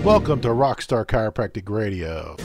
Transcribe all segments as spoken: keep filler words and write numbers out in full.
Welcome to Rockstar Chiropractic Radio.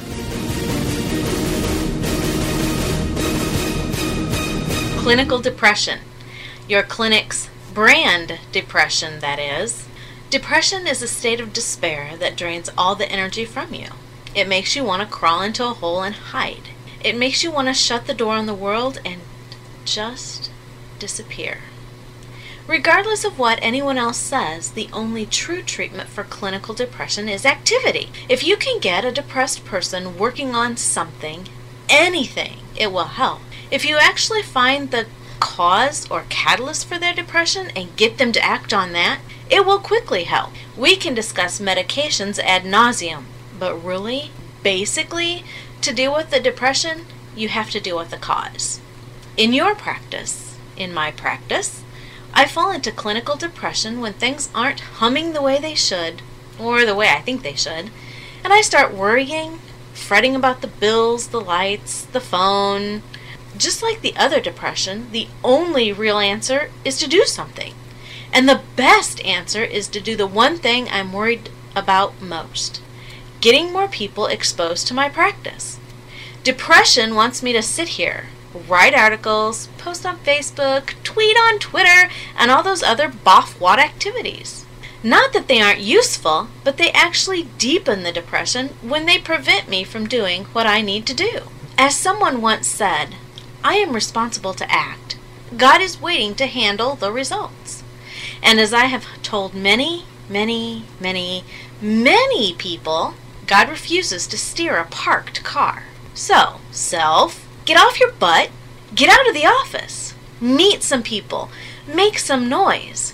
Clinical depression. Your clinic's brand depression, that is. Depression is a state of despair that drains all the energy from you. It makes you want to crawl into a hole and hide. It makes you want to shut the door on the world and just disappear. Regardless of what anyone else says, the only true treatment for clinical depression is activity. If you can get a depressed person working on something, anything, it will help. If you actually find the cause or catalyst for their depression and get them to act on that, it will quickly help. We can discuss medications ad nauseum, but really, basically, to deal with the depression, you have to deal with the cause. In your practice, in my practice, I fall into clinical depression when things aren't humming the way they should, or the way I think they should, and I start worrying, fretting about the bills, the lights, the phone. Just like the other depression, the only real answer is to do something. And the best answer is to do the one thing I'm worried about most: getting more people exposed to my practice. Depression wants me to sit here, write articles, post on Facebook, tweet on Twitter, and all those other boff-wad activities. Not that they aren't useful, but they actually deepen the depression when they prevent me from doing what I need to do. As someone once said, I am responsible to act. God is waiting to handle the results. And as I have told many, many, many, many people, God refuses to steer a parked car. So, self, get off your butt, get out of the office, meet some people, make some noise,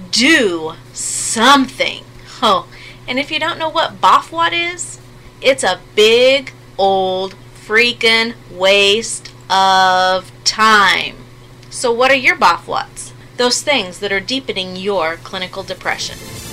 do something. Oh, and if you don't know what boffwad is, it's a big, old, freaking waste of time. So what are your boffwads? Those things that are deepening your clinical depression.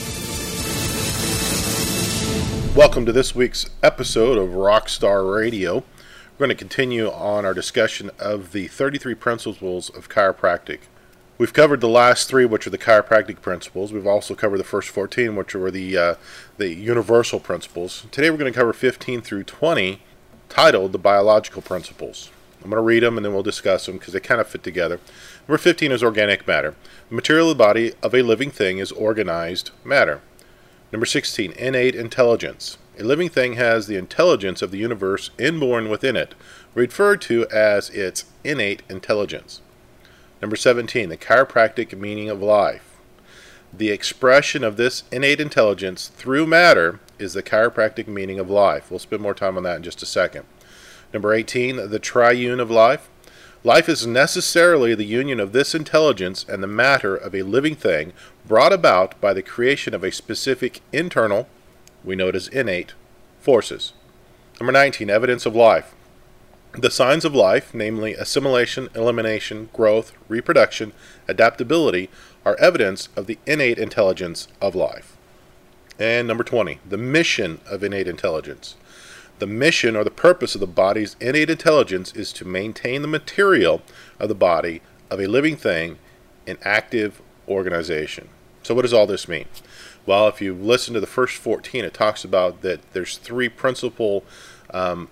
Welcome to this week's episode of Rockstar Radio. We're going to continue on our discussion of the thirty-three principles of chiropractic. We've covered the last three, which are the chiropractic principles. We've also covered the first fourteen, which were the uh, the universal principles. Today we're going to cover fifteen through twenty, titled the biological principles. I'm going to read them and then we'll discuss them because they kind of fit together. Number fifteen is organic matter. The material of the body of a living thing is organized matter. Number sixteen, innate intelligence. A living thing has the intelligence of the universe inborn within it, referred to as its innate intelligence. Number seventeen, the chiropractic meaning of life. The expression of this innate intelligence through matter is the chiropractic meaning of life. We'll spend more time on that in just a second. Number eighteen, the triune of life. Life is necessarily the union of this intelligence and the matter of a living thing brought about by the creation of a specific internal, we know it as innate, forces. Number nineteen, evidence of life. The signs of life, namely assimilation, elimination, growth, reproduction, adaptability, are evidence of the innate intelligence of life. And number twenty, the mission of innate intelligence. The mission or the purpose of the body's innate intelligence is to maintain the material of the body of a living thing in active organization. So what does all this mean? Well, if you listen to the first fourteen, it talks about that there's three principal um,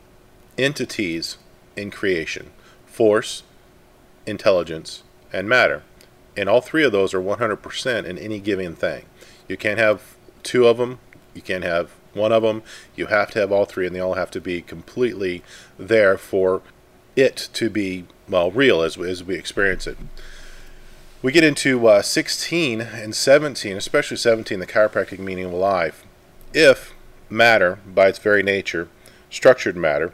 entities in creation: force, intelligence, and matter. And all three of those are one hundred percent in any given thing. You can't have two of them. You can't have one of them. You have to have all three, and they all have to be completely there for it to be, well, real as, as we experience it. We get into uh, sixteen and seventeen, especially seventeen, the chiropractic meaning of life. If matter, by its very nature, structured matter,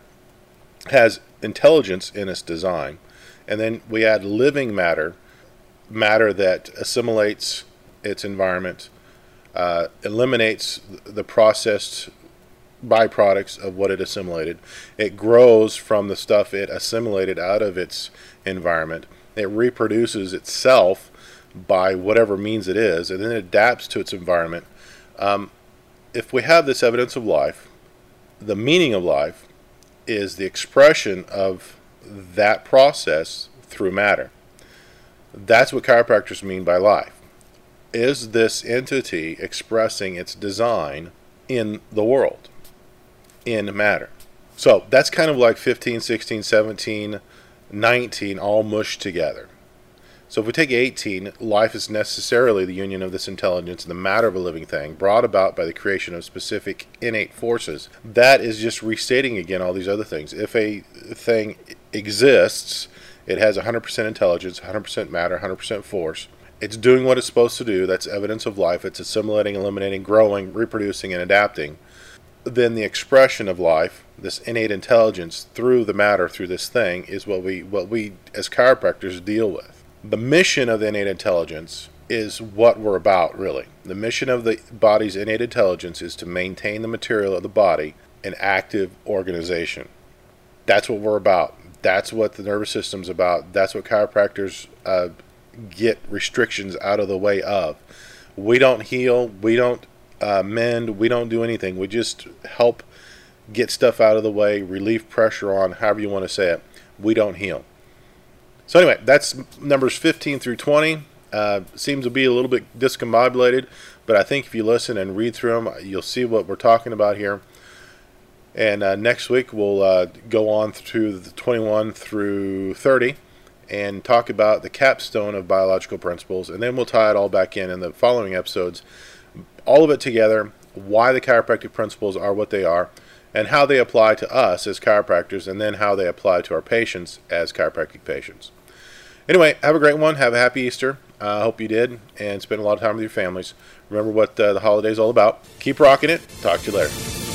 has intelligence in its design, and then we add living matter, matter that assimilates its environment, uh, eliminates the processed byproducts of what it assimilated. It grows from the stuff it assimilated out of its environment. It reproduces itself by whatever means it is, and then it adapts to its environment. Um, if we have this evidence of life, the meaning of life is the expression of that process through matter. That's what chiropractors mean by life. Is this entity expressing its design in the world, in matter. So that's kind of like fifteen, sixteen, seventeen, nineteen all mushed together. So if we take eighteen, life is necessarily the union of this intelligence and the matter of a living thing, brought about by the creation of specific innate forces. That is just restating again all these other things. If a thing exists, it has one hundred percent intelligence, one hundred percent matter, one hundred percent force. It's doing what it's supposed to do. That's evidence of life. It's assimilating, eliminating, growing, reproducing, and adapting. Then the expression of life, this innate intelligence through the matter, through this thing, is what we what we as chiropractors deal with. The mission of the innate intelligence is what we're about, really. The mission of the body's innate intelligence is to maintain the material of the body in active organization. That's what we're about. That's what the nervous system's about. That's what chiropractors uh, get restrictions out of the way of. We don't heal. We don't uh, mend. We don't do anything. We just help get stuff out of the way, relieve pressure on, however you want to say it. We don't heal. So anyway, that's numbers fifteen through twenty. Uh, seems to be a little bit discombobulated, but I think if you listen and read through them, you'll see what we're talking about here. And uh, next week we'll uh, go on through the twenty-one through thirty and talk about the capstone of biological principles, and then we'll tie it all back in in the following episodes. All of it together, why the chiropractic principles are what they are, and how they apply to us as chiropractors, and then how they apply to our patients as chiropractic patients. Anyway, have a great one. Have a happy Easter. I uh, hope you did, and spend a lot of time with your families. Remember what uh, the holiday's all about. Keep rocking it. Talk to you later.